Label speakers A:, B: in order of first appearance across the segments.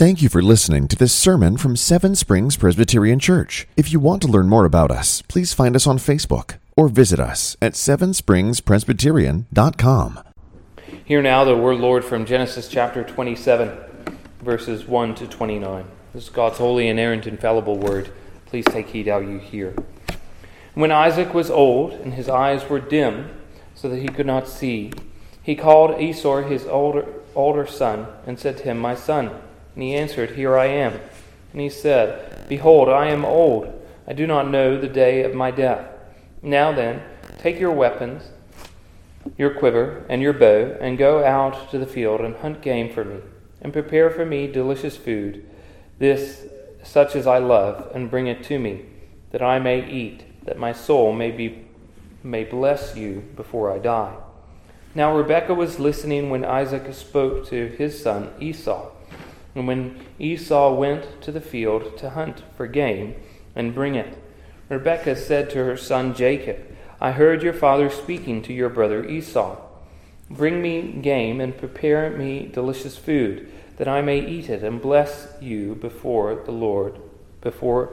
A: Thank you for listening to this sermon from Seven Springs Presbyterian Church. If you want to learn more about us, please find us on Facebook or visit us at sevenspringspresbyterian.com.
B: Hear now the word, Lord, from Genesis chapter 27, verses 1 to 29. This is God's holy, inerrant, infallible word. Please take heed how you hear. When Isaac was old and his eyes were dim, so that he could not see, he called Esau his older son and said to him, "My son." And he answered, "Here I am." And he said, "Behold, I am old. I do not know the day of my death. Now then, take your weapons, your quiver, and your bow, and go out to the field and hunt game for me, and prepare for me delicious food, this such as I love, and bring it to me, that I may eat, that my soul may bless you before I die." Now Rebekah was listening when Isaac spoke to his son Esau. And when Esau went to the field to hunt for game and bring it, Rebekah said to her son Jacob, "I heard your father speaking to your brother Esau. Bring me game and prepare me delicious food, that I may eat it and bless you before the Lord before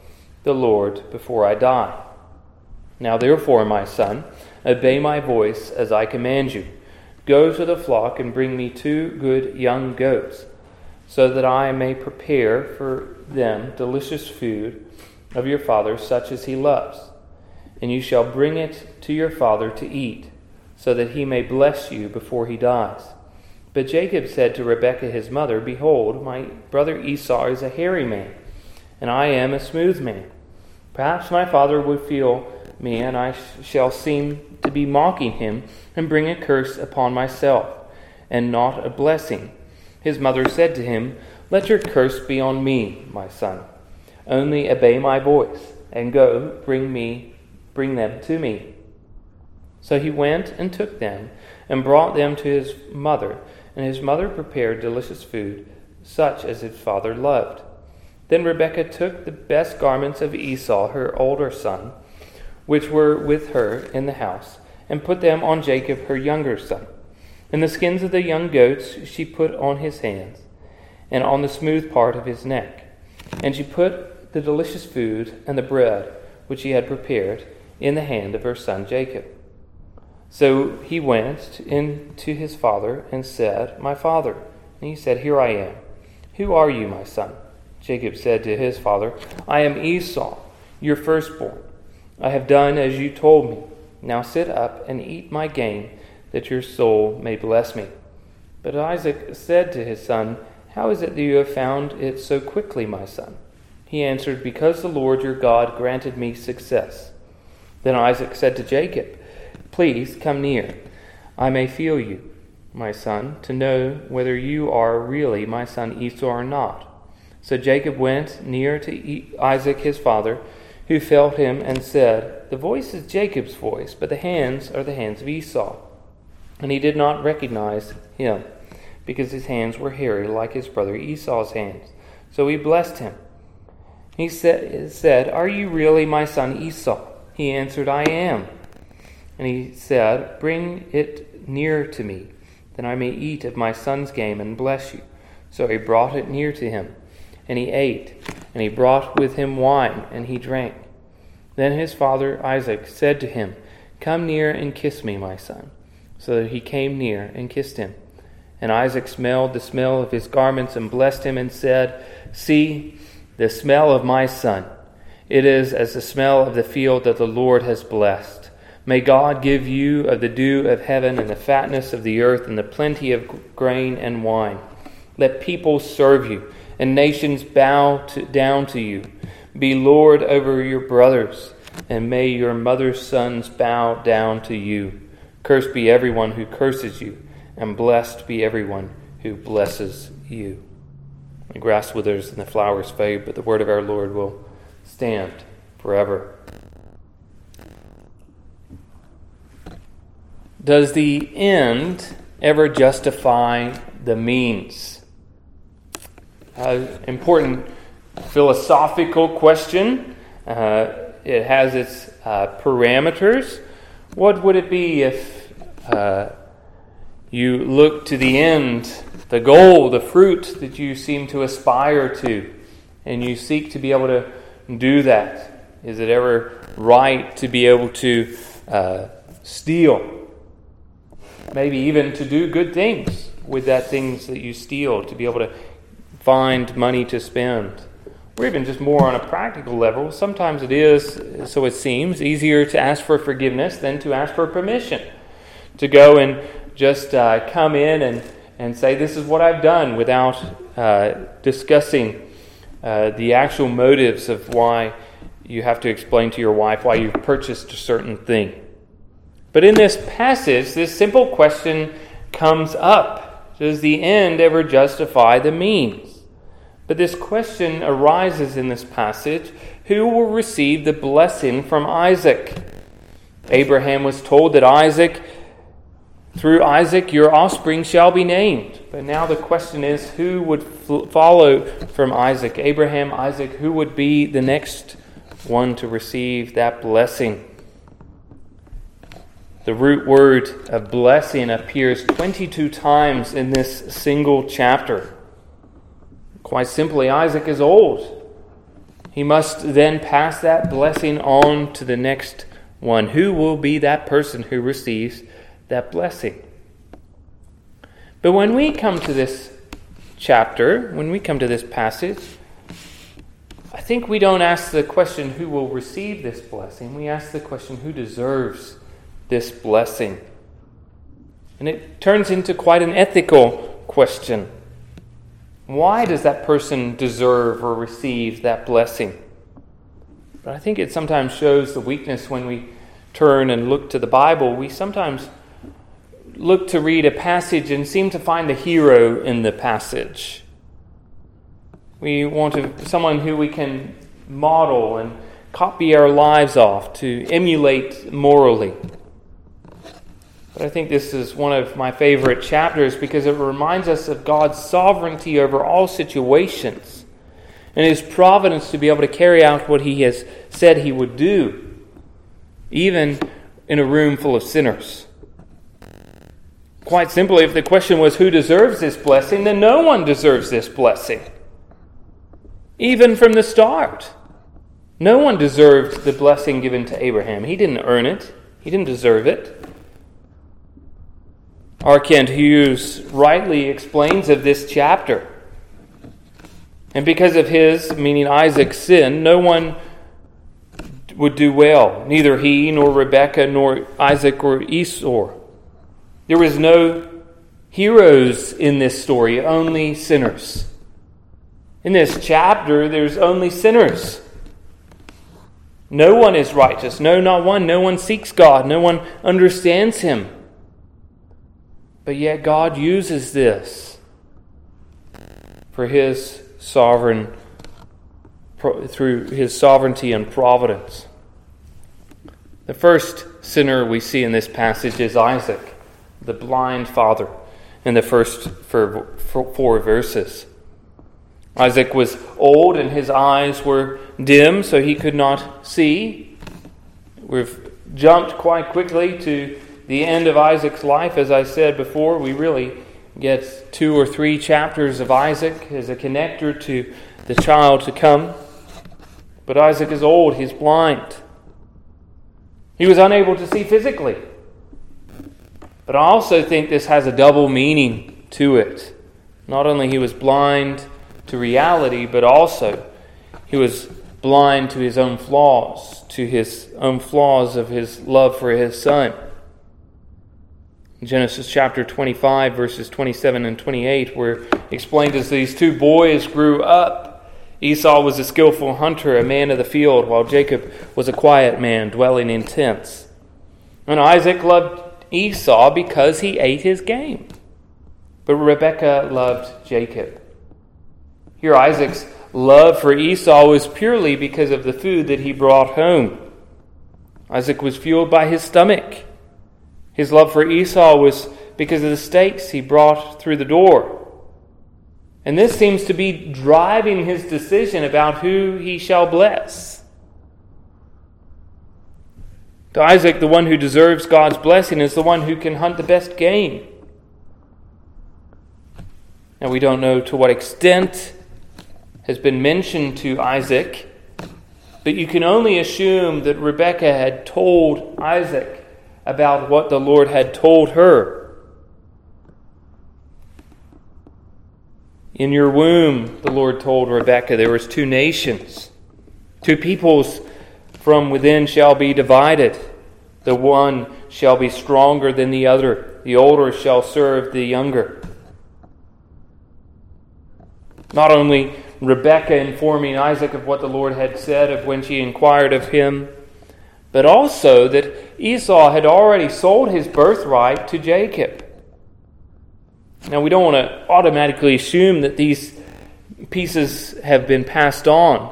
B: I die. Now therefore, my son, obey my voice as I command you. Go to the flock and bring me 2 good young goats, so that I may prepare for them delicious food of your father, such as he loves. And you shall bring it to your father to eat, so that he may bless you before he dies." But Jacob said to Rebekah his mother, "Behold, my brother Esau is a hairy man, and I am a smooth man. Perhaps my father will feel me, and I shall seem to be mocking him, and bring a curse upon myself, and not a blessing." His mother said to him, "Let your curse be on me, my son. Only obey my voice, and go bring them to me." So he went and took them, and brought them to his mother, and his mother prepared delicious food, such as his father loved. Then Rebekah took the best garments of Esau, her older son, which were with her in the house, and put them on Jacob, her younger son. And the skins of the young goats she put on his hands, and on the smooth part of his neck. And she put the delicious food and the bread, which she had prepared, in the hand of her son Jacob. So he went in to his father and said, "My father." And he said, "Here I am." "Who are you, my son?" Jacob said to his father, "I am Esau, your firstborn. I have done as you told me. Now sit up and eat my game, that your soul may bless me." But Isaac said to his son, "How is it that you have found it so quickly, my son?" He answered, "Because the Lord your God granted me success." Then Isaac said to Jacob, "Please come near. I may feel you, my son, to know whether you are really my son Esau or not." So Jacob went near to Isaac his father, who felt him and said, "The voice is Jacob's voice, but the hands are the hands of Esau." And he did not recognize him, because his hands were hairy like his brother Esau's hands. So he blessed him. He said, "Are you really my son Esau?" He answered, "I am." And he said, "Bring it near to me, that I may eat of my son's game and bless you." So he brought it near to him, and he ate, and he brought with him wine, and he drank. Then his father Isaac said to him, "Come near and kiss me, my son." So that he came near and kissed him. And Isaac smelled the smell of his garments and blessed him and said, "See, the smell of my son. It is as the smell of the field that the Lord has blessed. May God give you of the dew of heaven and the fatness of the earth and the plenty of grain and wine. Let people serve you and nations bow down to you. Be Lord over your brothers, and may your mother's sons bow down to you. Cursed be everyone who curses you, and blessed be everyone who blesses you." The grass withers and the flowers fade, but the word of our Lord will stand forever. Does the end ever justify the means? Important philosophical question. It has its parameters. What would it be if you look to the end the goal, the fruit that you seem to aspire to, and you seek to be able to do that? Is it ever right to be able to steal? Maybe even to do good things with that things that you steal, to be able to find money to spend. Or even just more on a practical level, sometimes it is, so it seems, easier to ask for forgiveness than to ask for permission. To go and just come in and say, this is what I've done, without discussing the actual motives of why you have to explain to your wife why you've purchased a certain thing. But in this passage, this simple question comes up. Does the end ever justify the means? But this question arises in this passage: who will receive the blessing from Isaac? Abraham was told that through Isaac your offspring shall be named. But now the question is, who would follow from Isaac? Abraham, Isaac, who would be the next one to receive that blessing? The root word of blessing appears 22 times in this single chapter. Quite simply, Isaac is old. He must then pass that blessing on to the next one. Who will be that person who receives that blessing? But when we come to this chapter, when we come to this passage, I think we don't ask the question, who will receive this blessing? We ask the question, who deserves this blessing? And it turns into quite an ethical question. Why does that person deserve or receive that blessing? But I think it sometimes shows the weakness when we turn and look to the Bible. We sometimes look to read a passage and seem to find the hero in the passage. We want someone who we can model and copy our lives off, to emulate morally. But I think this is one of my favorite chapters because it reminds us of God's sovereignty over all situations and His providence to be able to carry out what He has said He would do, even in a room full of sinners. Quite simply, if the question was who deserves this blessing, then no one deserves this blessing. Even from the start, no one deserved the blessing given to Abraham. He didn't earn it. He didn't deserve it. R. Kent Hughes rightly explains of this chapter. And because of his, meaning Isaac's sin, no one would do well. Neither he, nor Rebekah, nor Isaac, or Esau. There was no heroes in this story, only sinners. In this chapter, there's only sinners. No one is righteous. No, not one. No one seeks God. No one understands Him. But yet God uses this for His through His sovereignty and providence. The first sinner we see in this passage is Isaac, the blind father, in the first 4 verses. Isaac was old and his eyes were dim, so he could not see. We've jumped quite quickly to the end of Isaac's life. As I said before, we really get 2 or 3 chapters of Isaac as a connector to the child to come. But Isaac is old, he's blind. He was unable to see physically. But I also think this has a double meaning to it. Not only he was blind to reality, but also he was blind to his own flaws, of his love for his son. In Genesis chapter 25, verses 27 and 28, were explained as these 2 boys grew up. Esau was a skillful hunter, a man of the field, while Jacob was a quiet man, dwelling in tents. And Isaac loved Esau because he ate his game, but Rebekah loved Jacob. Here Isaac's love for Esau was purely because of the food that he brought home. Isaac was fueled by his stomach. His love for Esau was because of the steaks he brought through the door. And this seems to be driving his decision about who he shall bless. To Isaac, the one who deserves God's blessing is the one who can hunt the best game. Now we don't know to what extent has been mentioned to Isaac, but you can only assume that Rebekah had told Isaac about what the Lord had told her. In your womb, the Lord told Rebekah, there was 2 nations. 2 peoples from within shall be divided. The one shall be stronger than the other. The older shall serve the younger. Not only Rebekah informing Isaac of what the Lord had said of when she inquired of him, but also that Esau had already sold his birthright to Jacob. Now we don't want to automatically assume that these pieces have been passed on.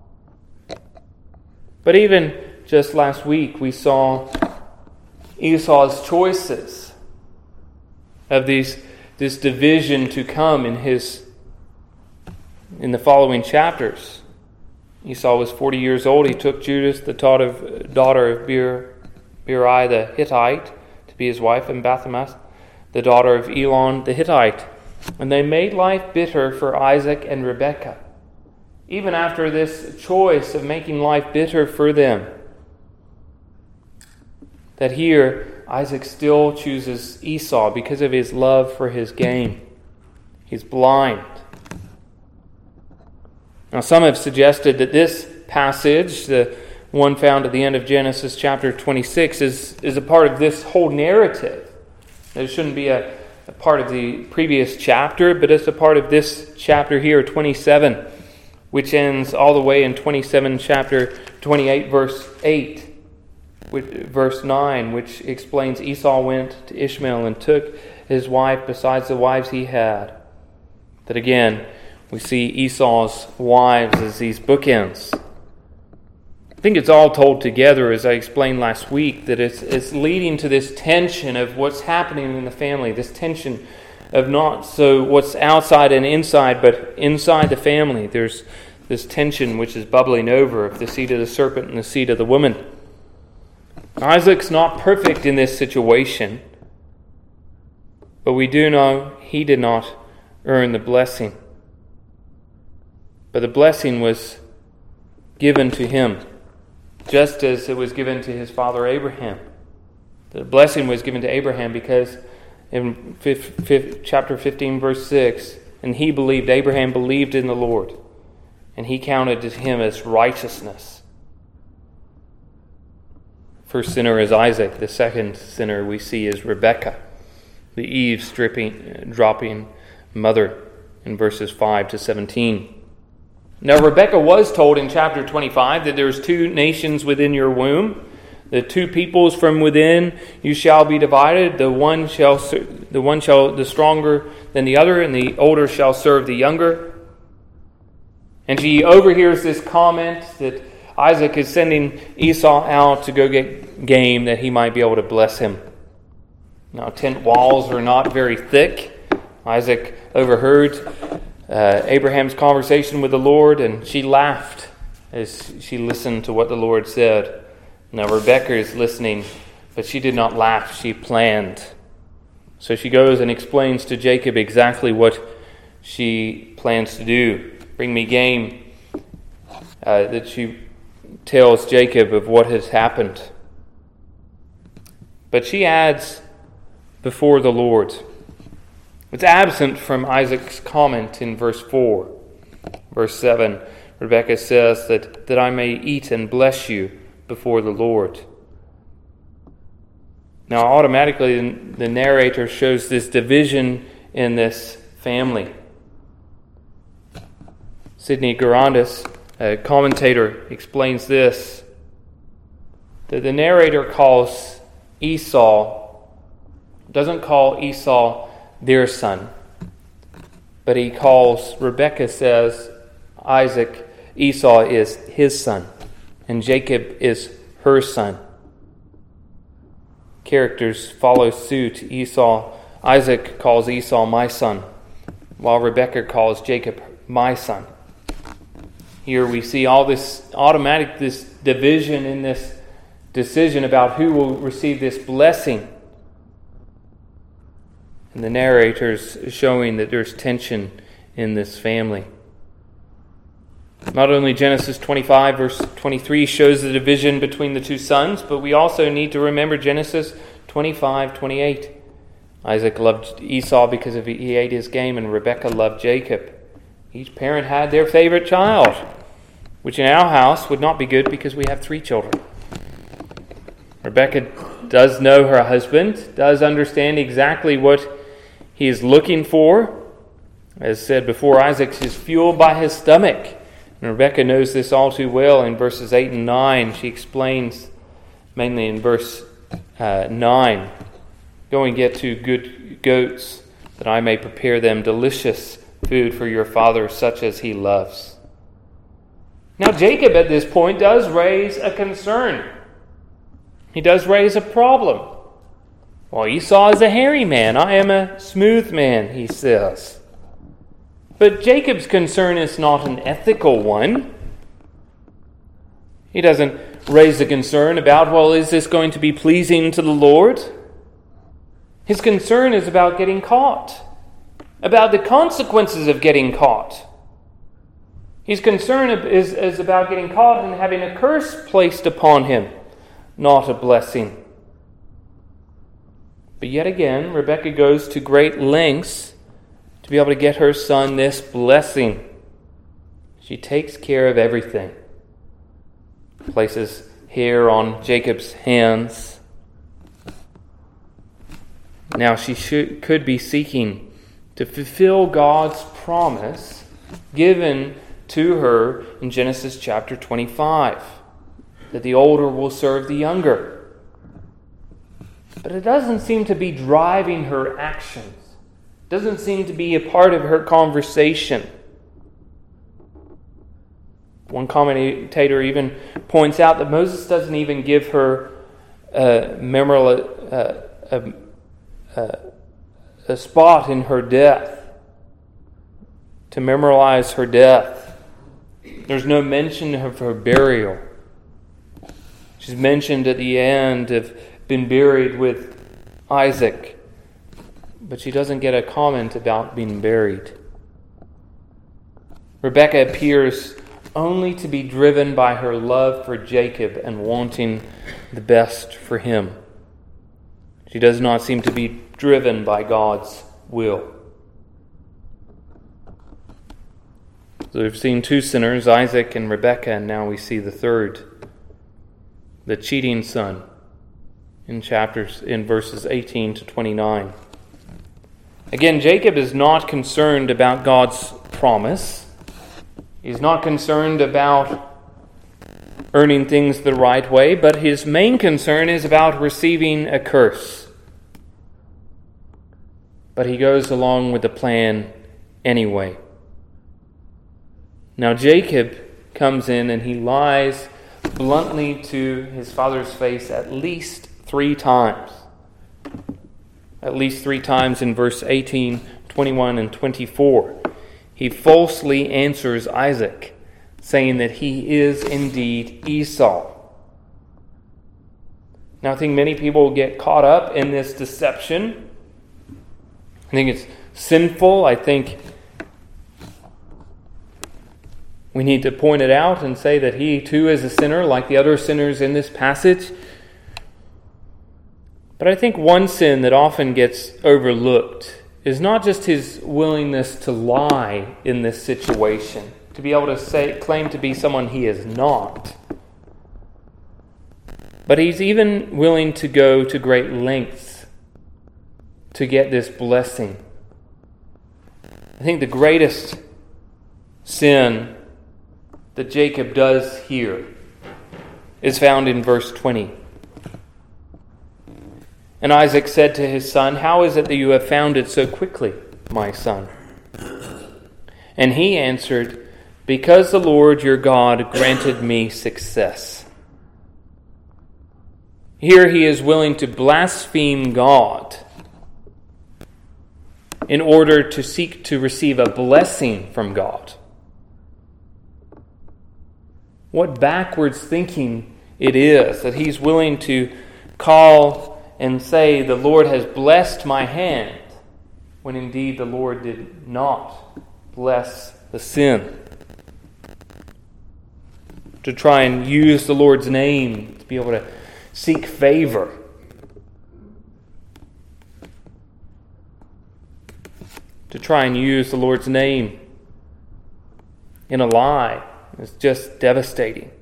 B: But even just last week we saw Esau's choices of this division to come in the following chapters. Esau was 40 years old. He took Judith, the daughter of Beeri the Hittite, to be his wife, and Bathemath, the daughter of Elon the Hittite. And they made life bitter for Isaac and Rebekah. Even after this choice of making life bitter for them, that here Isaac still chooses Esau because of his love for his game. He's blind. Now some have suggested that this passage, the one found at the end of Genesis chapter 26, is a part of this whole narrative. It shouldn't be a part of the previous chapter, but it's a part of this chapter here, 27, which ends all the way in 27 chapter 28 verse 8. Verse 9, which explains Esau went to Ishmael and took his wife besides the wives he had. That again, we see Esau's wives as these bookends. I think it's all told together, as I explained last week, that it's leading to this tension of what's happening in the family, this tension of not so what's outside and inside, but inside the family. There's this tension which is bubbling over of the seed of the serpent and the seed of the woman. Isaac's not perfect in this situation, but we do know he did not earn the blessing. But the blessing was given to him, just as it was given to his father Abraham. The blessing was given to Abraham because in chapter 15, verse 6, and Abraham believed in the Lord, and he counted to him as righteousness. First sinner is Isaac. The second sinner we see is Rebekah, the eavesdropping mother in verses 5 to 17. Now Rebekah was told in chapter 25 that there's 2 nations within your womb. The 2 peoples from within you shall be divided. The stronger than the other, and the older shall serve the younger. And she overhears this comment that Isaac is sending Esau out to go get game that he might be able to bless him. Now, tent walls are not very thick. Isaac overheard Abraham's conversation with the Lord, and she laughed as she listened to what the Lord said. Now, Rebekah is listening, but she did not laugh. She planned. So she goes and explains to Jacob exactly what she plans to do. Bring me game. That she tells Jacob of what has happened. But she adds, before the Lord. It's absent from Isaac's comment in verse 4. Verse 7, Rebekah says that I may eat and bless you before the Lord. Now automatically the narrator shows this division in this family. Sidney Garandis, a commentator, explains this, that the narrator doesn't call Esau their son, but Rebekah says Esau is his son, and Jacob is her son. Characters follow suit. Isaac calls Esau my son, while Rebekah calls Jacob my son. Here we see all this division in this decision about who will receive this blessing. And the narrator's showing that there's tension in this family. Not only Genesis 25, verse 23 shows the division between the two sons, but we also need to remember Genesis 25, 28. Isaac loved Esau because he ate his game, and Rebekah loved Jacob. Each parent had their favorite child, which in our house would not be good because we have 3 children. Rebekah does know her husband, does understand exactly what he is looking for. As said before, Isaac is fueled by his stomach. And Rebekah knows this all too well in verses 8 and 9. She explains, mainly in verse 9, "Go and get 2 good goats, that I may prepare them delicious food for your father, such as he loves." Now Jacob at this point does raise a concern. He does raise a problem. Well, Esau is a hairy man. I am a smooth man, he says. But Jacob's concern is not an ethical one. He doesn't raise a concern about, well, is this going to be pleasing to the Lord? His concern is about getting caught, about the consequences of getting caught. His concern is about getting caught and having a curse placed upon him, not a blessing. But yet again, Rebekah goes to great lengths to be able to get her son this blessing. She takes care of everything. Places hair on Jacob's hands. Now she could be seeking to fulfill God's promise given to her in Genesis chapter 25, that the older will serve the younger. But it doesn't seem to be driving her actions. It doesn't seem to be a part of her conversation. One commentator even points out that Moses doesn't even give her a spot in her death to memorialize her death. There's no mention of her burial. She's mentioned at the end of been buried with Isaac, but she doesn't get a comment about being buried. Rebekah appears only to be driven by her love for Jacob and wanting the best for him. She does not seem to be driven by God's will. So we've seen 2 sinners, Isaac and Rebekah, and now we see the third, the cheating son, in verses 18 to 29. Again, Jacob is not concerned about God's promise. He's not concerned about earning things the right way, but his main concern is about receiving a curse. But he goes along with the plan anyway. Now Jacob comes in and he lies bluntly to his father's face at least 3 times. At least 3 times in verse 18, 21, and 24. He falsely answers Isaac, saying that he is indeed Esau. Now I think many people get caught up in this deception. I think it's sinful. I think we need to point it out and say that he too is a sinner like the other sinners in this passage. But I think one sin that often gets overlooked is not just his willingness to lie in this situation, to be able to claim to be someone he is not. But he's even willing to go to great lengths to get this blessing. I think the greatest sin that Jacob does here is found in verse 20. And Isaac said to his son, "How is it that you have found it so quickly, my son?" And he answered, "Because the Lord your God granted me success." Here he is willing to blaspheme God in order to seek to receive a blessing from God. What backwards thinking it is that he's willing to call and say, "The Lord has blessed my hand," when indeed the Lord did not bless the sin. To try and use the Lord's name to be able to seek favor. To try and use the Lord's name in a lie is just devastating.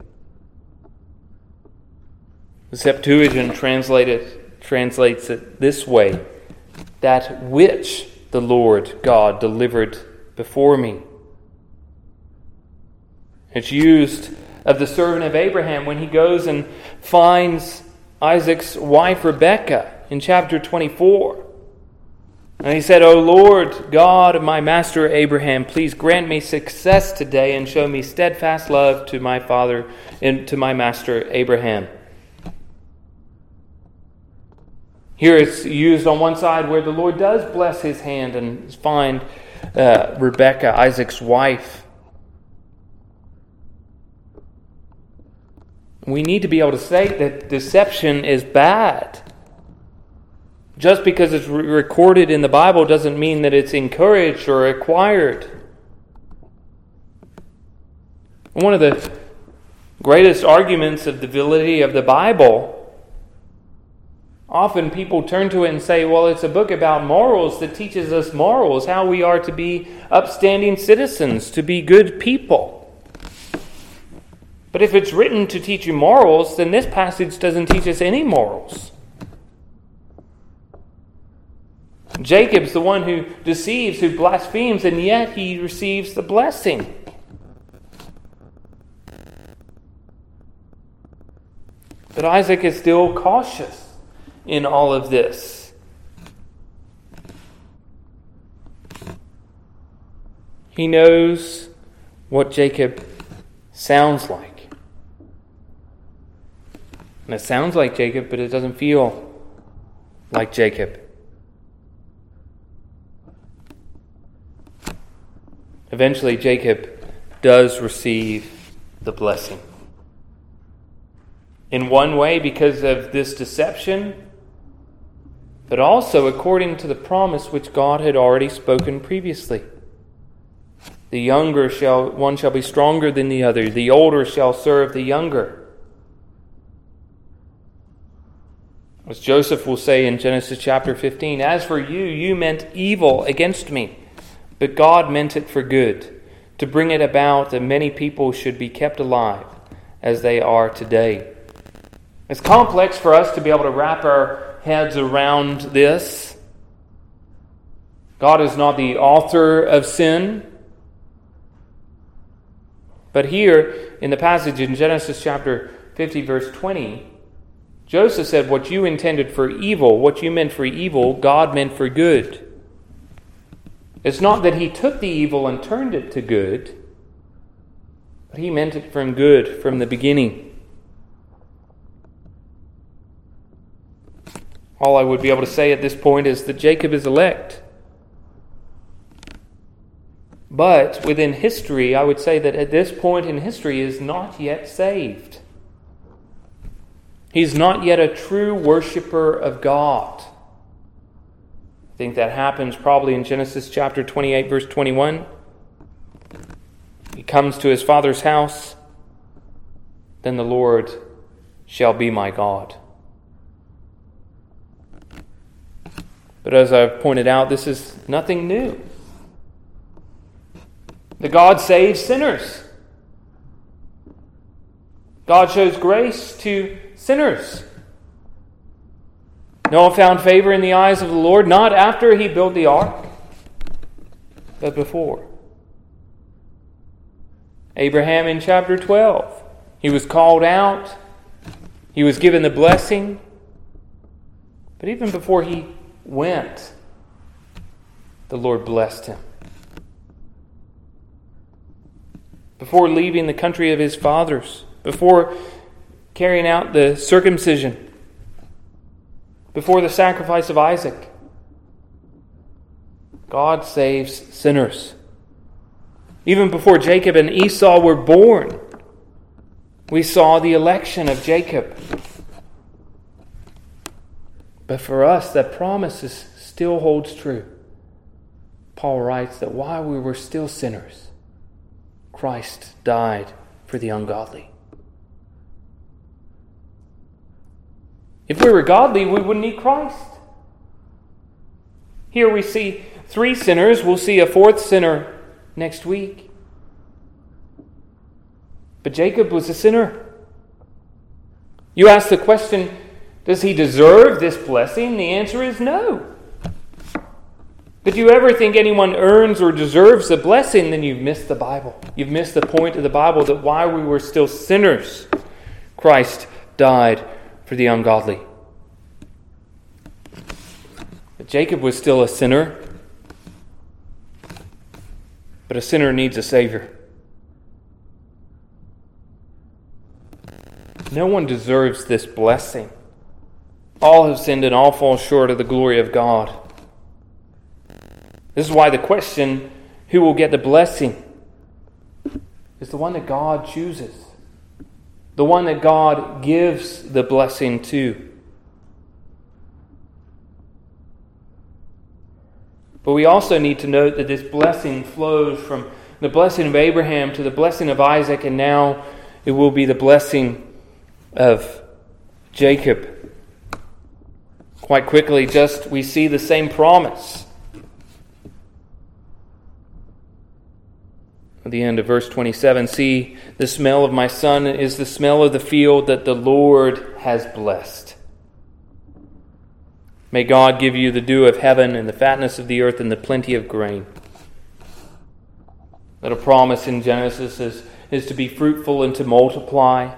B: The Septuagint translates it this way: that which the Lord God delivered before me. It's used of the servant of Abraham when he goes and finds Isaac's wife Rebekah in chapter 24. And he said, "O Lord God of my master Abraham, please grant me success today and show me steadfast love to my father and to my master Abraham." Here it's used on one side where the Lord does bless his hand and find Rebekah, Isaac's wife. We need to be able to say that deception is bad. Just because it's recorded in the Bible doesn't mean that it's encouraged or acquired. One of the greatest arguments of the validity of the Bible, often people turn to it and say, well, it's a book about morals that teaches us morals, how we are to be upstanding citizens, to be good people. But if it's written to teach you morals, then this passage doesn't teach us any morals. Jacob's the one who deceives, who blasphemes, and yet he receives the blessing. But Isaac is still cautious in all of this. He knows what Jacob sounds like. And it sounds like Jacob, but it doesn't feel like Jacob. Eventually, Jacob does receive the blessing. In one way, because of this deception, but also according to the promise which God had already spoken previously. The younger one shall be stronger than the other. The older shall serve the younger. As Joseph will say in Genesis chapter 15, "As for you, you meant evil against me, but God meant it for good, to bring it about that many people should be kept alive as they are today." It's complex for us to be able to wrap our heads around this. God is not the author of sin. But here, in the passage in Genesis chapter 50, verse 20, Joseph said, what you intended for evil, what you meant for evil, God meant for good. It's not that he took the evil and turned it to good, but he meant it from good from the beginning. All I would be able to say at this point is that Jacob is elect. But within history, I would say that at this point in history, he is not yet saved. He's not yet a true worshiper of God. I think that happens probably in Genesis chapter 28, verse 21. He comes to his father's house. Then the Lord shall be my God. But as I've pointed out, this is nothing new. The God saves sinners. God shows grace to sinners. Noah found favor in the eyes of the Lord, not after he built the ark, but before. Abraham in chapter 12, he was called out, he was given the blessing, but even before he went, the Lord blessed him. Before leaving the country of his fathers, before carrying out the circumcision, before the sacrifice of Isaac, God saves sinners. Even before Jacob and Esau were born, we saw the election of Jacob. But for us, that promise still holds true. Paul writes that while we were still sinners, Christ died for the ungodly. If we were godly, we wouldn't need Christ. Here we see 3 sinners. We'll see a 4th sinner next week. But Jacob was a sinner. You ask the question, does he deserve this blessing? The answer is no. If you ever think anyone earns or deserves a blessing, then you've missed the Bible. You've missed the point of the Bible that while we were still sinners, Christ died for the ungodly. But Jacob was still a sinner. But a sinner needs a Savior. No one deserves this blessing. All have sinned and all fall short of the glory of God. This is why the question, who will get the blessing, is the one that God chooses. The one that God gives the blessing to. But we also need to note that this blessing flows from the blessing of Abraham to the blessing of Isaac, and now it will be the blessing of Jacob. Quite quickly, we see the same promise. At the end of verse 27, see, the smell of my son is the smell of the field that the Lord has blessed. May God give you the dew of heaven and the fatness of the earth and the plenty of grain. That a promise in Genesis is to be fruitful and to multiply.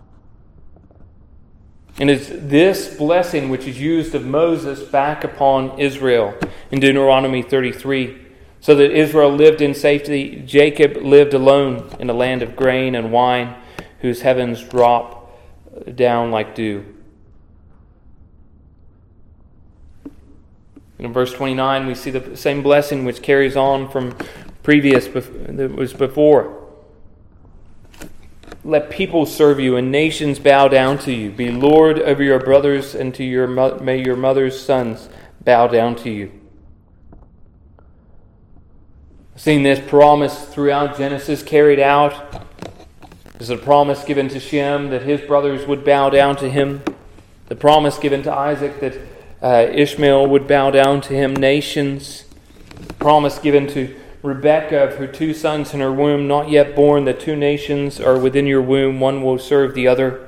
B: And it's this blessing which is used of Moses back upon Israel in Deuteronomy 33. So that Israel lived in safety, Jacob lived alone in a land of grain and wine, whose heavens drop down like dew. In verse 29, we see the same blessing which carries on from previous that was before. Let people serve you and nations bow down to you. Be Lord over your brothers, and may your mother's sons bow down to you. Seeing this promise throughout Genesis carried out, there's a promise given to Shem that his brothers would bow down to him. The promise given to Isaac that Ishmael would bow down to him. Nations. The promise given to Rebekah of her 2 sons in her womb, not yet born. The 2 nations are within your womb. One will serve the other.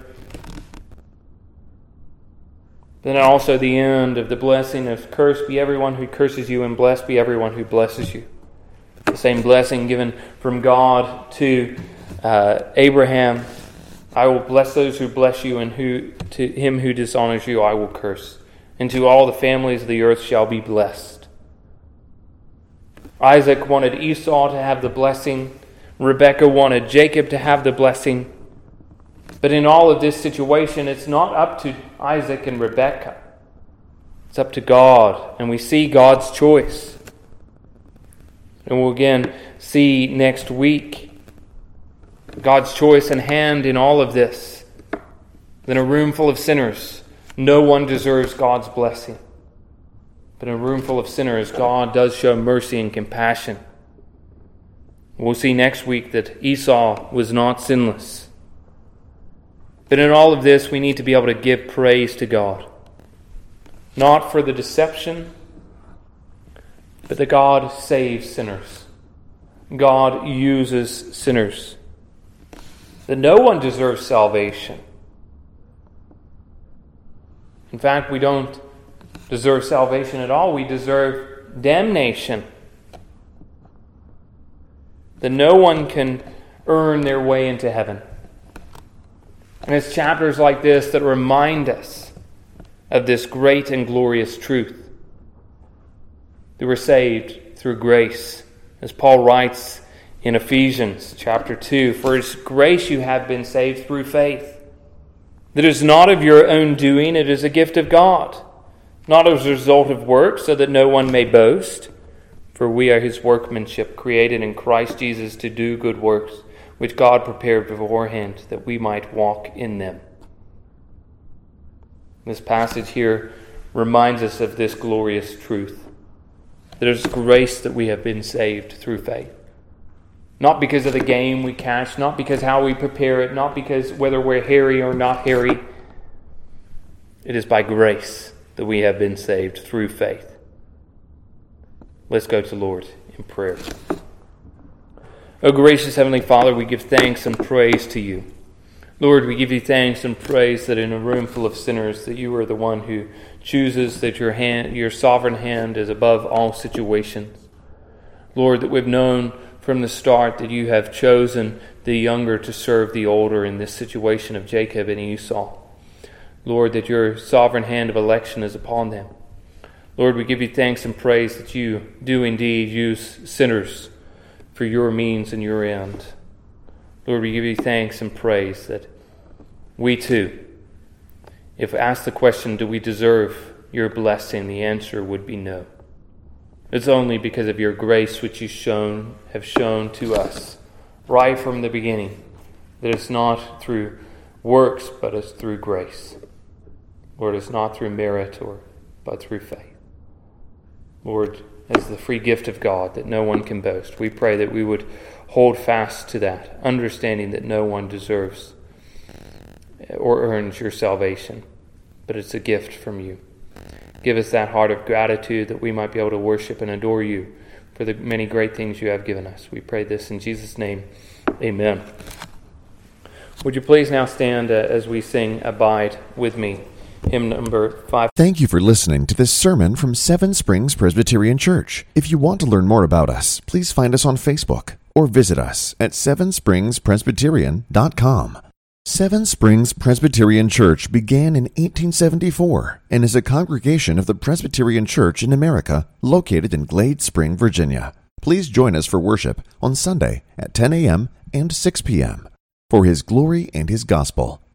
B: Then also the end of the blessing of cursed be everyone who curses you, and blessed be everyone who blesses you. The same blessing given from God to Abraham. I will bless those who bless you, and to him who dishonors you I will curse. And to all the families of the earth shall be blessed. Isaac wanted Esau to have the blessing. Rebekah wanted Jacob to have the blessing. But in all of this situation, it's not up to Isaac and Rebekah. It's up to God. And we see God's choice. And we'll again see next week God's choice and hand in all of this. In a room full of sinners, no one deserves God's blessing. But in a room full of sinners, God does show mercy and compassion. We'll see next week that Esau was not sinless. But in all of this, we need to be able to give praise to God. Not for the deception, but that God saves sinners. God uses sinners. That no one deserves salvation. In fact, we don't deserve salvation at all. We deserve damnation. That no one can earn their way into heaven. And it's chapters like this that remind us of this great and glorious truth. That we're saved through grace. As Paul writes in Ephesians chapter 2, for it's grace you have been saved through faith. That is not of your own doing, it is a gift of God. Not as a result of works, so that no one may boast. For we are his workmanship, created in Christ Jesus to do good works, which God prepared beforehand, that we might walk in them. This passage here reminds us of this glorious truth. that it is grace that we have been saved through faith. Not because of the game we catch, not because how we prepare it, not because whether we're hairy or not hairy. It is by grace that we have been saved through faith. Let's go to the Lord in prayer. O gracious Heavenly Father, we give thanks and praise to you. Lord, we give you thanks and praise that in a room full of sinners, that you are the one who chooses, that your sovereign hand is above all situations. Lord, that we've known from the start that you have chosen the younger to serve the older in this situation of Jacob and Esau. Lord, that your sovereign hand of election is upon them. Lord, we give you thanks and praise that you do indeed use sinners for your means and your end. Lord, we give you thanks and praise that we too, if asked the question, do we deserve your blessing, the answer would be no. It's only because of your grace which you have shown to us right from the beginning that it's not through works, but it's through grace. Lord, it's not through merit but through faith. Lord, as the free gift of God that no one can boast, we pray that we would hold fast to that, understanding that no one deserves or earns your salvation, but it's a gift from you. Give us that heart of gratitude that we might be able to worship and adore you for the many great things you have given us. We pray this in Jesus' name. Amen. Would you please now stand as we sing Abide With Me, hymn number 5.
A: Thank you for listening to this sermon from Seven Springs Presbyterian Church. If you want to learn more about us, please find us on Facebook or visit us at sevenspringspresbyterian.com. Seven Springs Presbyterian Church began in 1874 and is a congregation of the Presbyterian Church in America located in Glade Spring, Virginia. Please join us for worship on Sunday at 10 a.m. and 6 p.m. for His glory and His gospel.